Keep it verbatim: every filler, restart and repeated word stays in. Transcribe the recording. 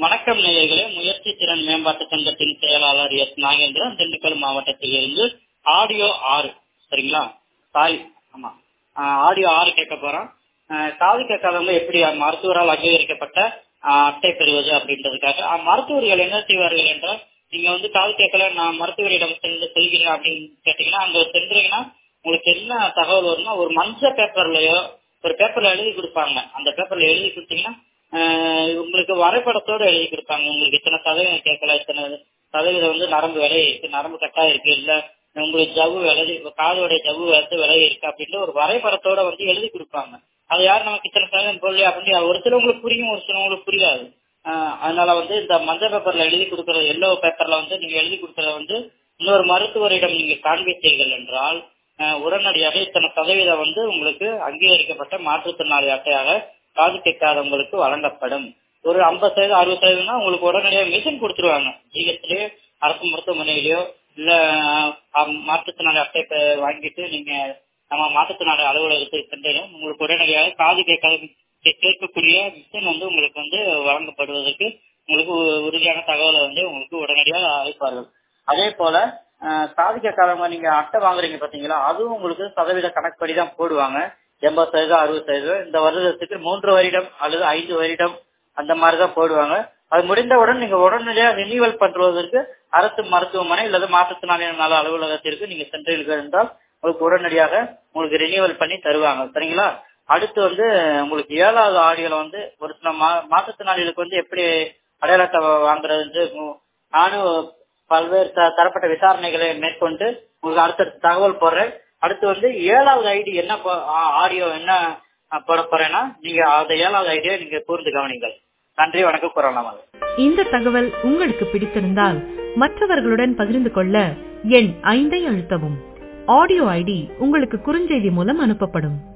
வணக்கம் நேயர்களே. முயற்சி திறன் மேம்பாட்டு சங்கத்தின் செயலாளர் எஸ் நாகேந்திரன், திண்டுக்கல் மாவட்டத்தில் இருந்து ஆடியோ ஆறு. சரிங்களா? சாரி, ஆமா, ஆடியோ ஆறு கேட்க போறோம். காது கேட்காதவங்க எப்படி மருத்துவரால் அங்கீகரிக்கப்பட்ட அட்டை பெறுவது அப்படின்றதுக்காக மருத்துவர்கள் என்ன செய்வார்கள் என்றால், நீங்க வந்து காது கேட்கல, நான் மருத்துவரிடம் சென்று செல்கிறேன் அப்படின்னு கேட்டீங்கன்னா, அங்க சென்றீங்கன்னா உங்களுக்கு என்ன தகவல் வரும்னா, ஒரு மஞ்சள் பேப்பர்லயோ ஒரு பேப்பர்ல எழுதி கொடுப்பாங்க. அந்த பேப்பர்ல எழுதி கொடுத்தீங்கன்னா உங்களுக்கு வரைபடத்தோட எழுதி கொடுப்பாங்க. உங்களுக்கு இத்தனை சதவீதம் கேட்கல, இத்தனை சதவீதம் வந்து நரம்பு விலை இருக்கு, நரம்பு கட்டா இருக்கு, இல்ல உங்களுக்கு ஜவ்வு விலை, காதோடைய ஜவ்வு வந்து விலை இருக்கு அப்படின்னு ஒரு வரைபடத்தோட வந்து எழுதி கொடுப்பாங்க. அது யார் நமக்கு இத்தனை சதவீதம் பொருள் அப்படின்னு ஒரு சிலவங்களுக்கு புரியும், ஒரு சிலவங்களுக்கு புரியாது. ஆஹ் அதனால வந்து இந்த மஞ்சள் பேப்பர்ல எழுதி கொடுக்கறது, எல்லோ பேப்பர்ல வந்து நீங்க எழுதி கொடுக்கறத வந்து இன்னொரு மருத்துவரிடம் நீங்க காண்பித்தீர்கள் என்றால் உடனடியாக இத்தனை சதவீதம் வந்து உங்களுக்கு அங்கீகரிக்கப்பட்ட மாற்றுத்திறனாளி அட்டையாக காது கேட்காதவங்களுக்கு வழங்கப்படும். ஒரு ஐம்பது சதவீதம் அறுபது சதவீதம்னா உங்களுக்கு உடனடியாக மிஷின் கொடுத்துருவாங்க. ஜிஹெச்லயோ அரசு மருத்துவமனையிலயோ இல்ல மாற்றுத்திறனாளி அட்டை வாங்கிட்டு நீங்க நம்ம மாற்றுத்திறனாளி அலுவலகத்துக்கு சென்றீங்க, உங்களுக்கு உடனடியாக காது கேட்காத கேட்கக்கூடிய மிஷின் வந்து உங்களுக்கு வந்து வழங்கப்படுவதற்கு உங்களுக்கு உறுதியான தகவலை வந்து உங்களுக்கு உடனடியாக அழைப்பார்கள். அதே போல காது கேட்காதவங்க நீங்க அட்டை வாங்குறீங்க பாத்தீங்களா, அதுவும் உங்களுக்கு சதவீத கணக்குப்படி தான் போடுவாங்க. எண்பது சதவீதம் அறுபது சதவீதம் இந்த வருடத்துக்கு மூன்று வருடம் அல்லது ஐந்து வருடம் அந்த மாதிரிதான் போடுவாங்க. அது முடிந்தவுடன் நீங்க உடனடியாக ரினியூவல் பண்றதற்கு அரசு மருத்துவமனை அல்லது மாற்றுத்திறனாளி நல அலுவலகத்திற்கு நீங்க சென்றீர்கள் என்றால் உங்களுக்கு உடனடியாக உங்களுக்கு ரினியூவல் பண்ணி தருவாங்க. சரிங்களா? அடுத்து வந்து உங்களுக்கு ஏழாவது ஆடியோல வந்து ஒரு சில மா மாற்றுத்திறனாளிகளுக்கு வந்து எப்படி அடையாளத்தை வாங்குறது, நானும் பல்வேறு தரப்பட்ட விசாரணைகளை மேற்கொண்டு உங்களுக்கு அடுத்தடுத்த தகவல் போடுறேன். அடுத்து வந்து ஏழாவது ஐடி என்ன ஆடியோ என்ன போட போறேன்னா, நீங்க அந்த ஏழாவது ஐடியா நீங்க கூர்ந்து கவனிங்கள். நன்றி, வணக்கம், கூறலாம். இந்த தகவல் உங்களுக்கு பிடித்திருந்தால் மற்றவர்களுடன் பகிர்ந்து கொள்ள எண் ஐந்தை அழுத்தவும். ஆடியோ ஐடி உங்களுக்கு குறுஞ்செய்தி மூலம் அனுப்பப்படும்.